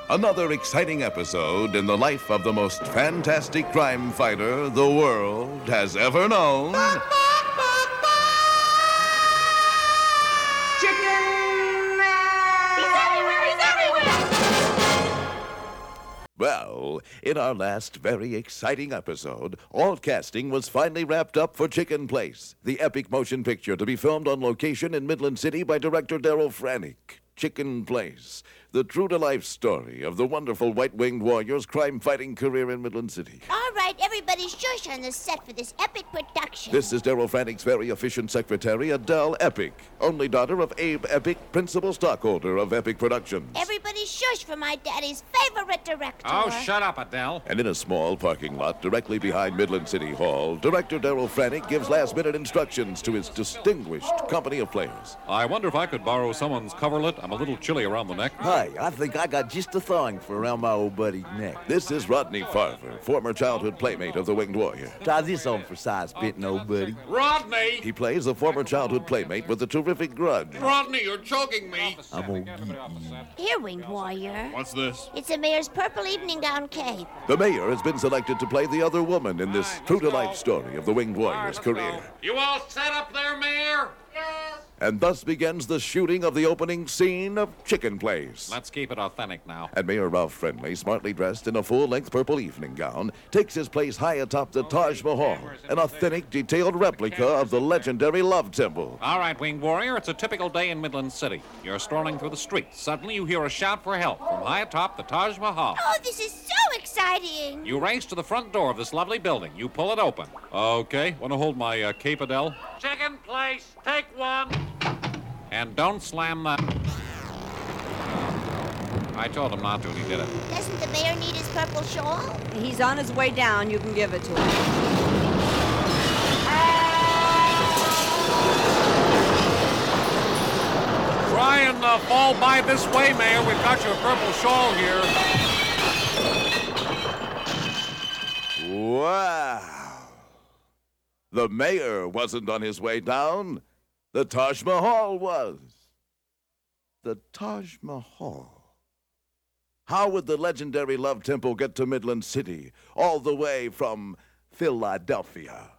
Another exciting episode in the life of the most fantastic crime fighter the world has ever known. Chicken Man! He's everywhere! Well, in our last very exciting episode, all casting was finally wrapped up for Chicken Place, the epic motion picture to be filmed on location in Midland City by director Daryl Frannick. Chicken Place, the true-to-life story of the wonderful white-winged warrior's crime-fighting career in Midland City. All right, everybody shush on the set for this epic production. This is Daryl Frannick's very efficient secretary, Adele Epic, only daughter of Abe Epic, principal stockholder of Epic Productions. Everybody shush for my daddy's favorite director. Oh, shut up, Adele. And in a small parking lot directly behind Midland City Hall, director Daryl Frannick gives last-minute instructions to his distinguished company of players. I wonder if I could borrow someone's coverlet. I'm a little chilly around the neck. Hey, I think I got just the thing for around my old buddy's neck. This is Rodney Farver, former childhood playmate of the Winged Warrior. Try this on for size fitting, old buddy. Rodney! He plays a former childhood playmate with a terrific grudge. Rodney, you're choking me. I'm gonna get you. Here, Winged Warrior. What's this? It's the mayor's purple evening gown cape. The mayor has been selected to play the other woman in this true-to-life story of the Winged Warrior's career. You all set up there, Mayor? And thus begins the shooting of the opening scene of Chicken Place. Let's keep it authentic now. And Mayor Ralph Friendly, smartly dressed in a full-length purple evening gown, takes his place high atop the Taj Mahal, an authentic, detailed replica of the legendary Love Temple. All right, Winged Warrior, it's a typical day in Midland City. You're strolling through the streets. Suddenly you hear a shout for help from high atop the Taj Mahal. Oh, this is so exciting. You race to the front door of this lovely building. You pull it open. Okay, want to hold my cape, Adele? Chicken Place, take one. And don't slam the... I told him not to, and he did it. Doesn't the mayor need his purple shawl? He's on his way down. You can give it to him. Try and fall by this way, Mayor. We've got your purple shawl here. Wow. The mayor wasn't on his way down. The Taj Mahal was. The Taj Mahal. How would the legendary Love Temple get to Midland City, all the way from Philadelphia?